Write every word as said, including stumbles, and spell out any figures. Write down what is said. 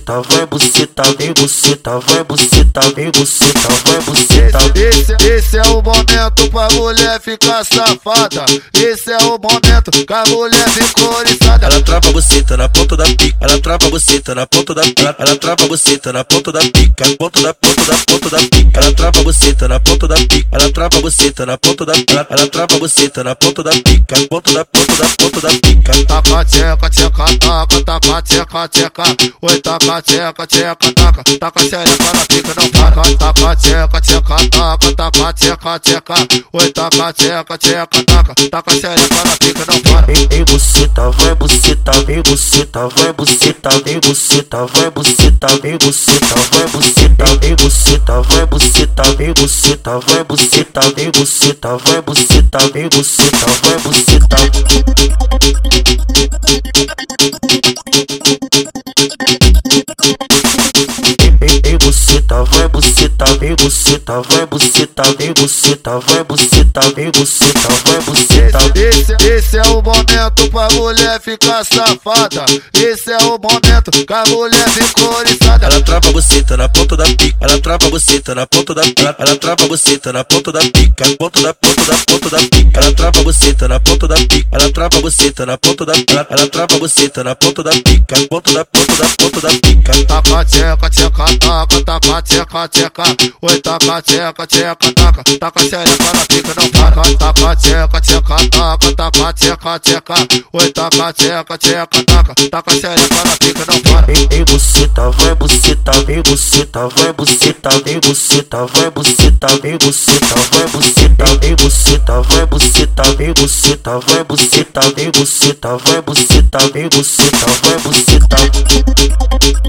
buceta, vai buceta, vem buceta, vai buceta, vem buceta, vai buceta. Esse, esse é o momento pra mulher ficar safada. Esse é o momento que a mulher ficou oriçada. Ela trava a buceta na ponta da pica, ela trava a buceta na ponta da pica, ela trava a buceta na ponta da pica, ponta da ponta da ponta da pica. Ela trava a buceta na ponta da pica, ela trava a buceta na ponta da pica, ela trava a buceta na ponta da pica, ponta da ponta da ponta da pica. Taca, tcheca, tcheca, taca, taca, tcheca, tcheca. Oi, taca, tcheca, tcheca, taca, taca, xereca na pica, não para. Taca, tcheca, tcheca, taca, taca, tcheca, tcheca. Oi, taca, tcheca, tcheca, taca, taca, xereca na pica, não para. Vem buceta, vai buceta, vem buceta, vai buceta, vem buceta, vai buceta, vem buceta, vai buceta, vem buceta, vai buceta, vem buceta, vai buceta, vem buceta, vai buceta, vem buceta, vai buceta. Vem buceta, vai buceta, vem buceta, vai buceta, vem buceta, vai buceta, vem buceta, vai buceta. Esse, esse é o momento pra mulher ficar safada. Esse é o momento que a mulher ficou oriçada. Ela trava a buceta na ponta da pica, ela trava a buceta na ponta da pica, ela trava a buceta na ponta da pica, ponta da ponta da ponta da pica. Ela trava a buceta na ponta da pica, ela trava a buceta na ponta da pica, ela trava a buceta na ponta da pica, ponta da ponta da ponta da pica. Taca, tcheca, tcheca, taca, taca, tcheca, tcheca. Oi, taca, tcheca, tcheca, taca, taca, xereca na pica, não para. Taca, tcheca, tcheca, taca, taca, tcheca, tcheca. Oi, taca, tcheca, tcheca, taca, taca, xereca na pica, não para. Vem buceta, vai buceta, vem buceta, vai buceta, vem buceta, vai buceta, vem buceta, vai buceta, vem buceta, vai buceta, vem buceta, vai buceta, vem buceta, vai buceta, vem buceta, vai buceta.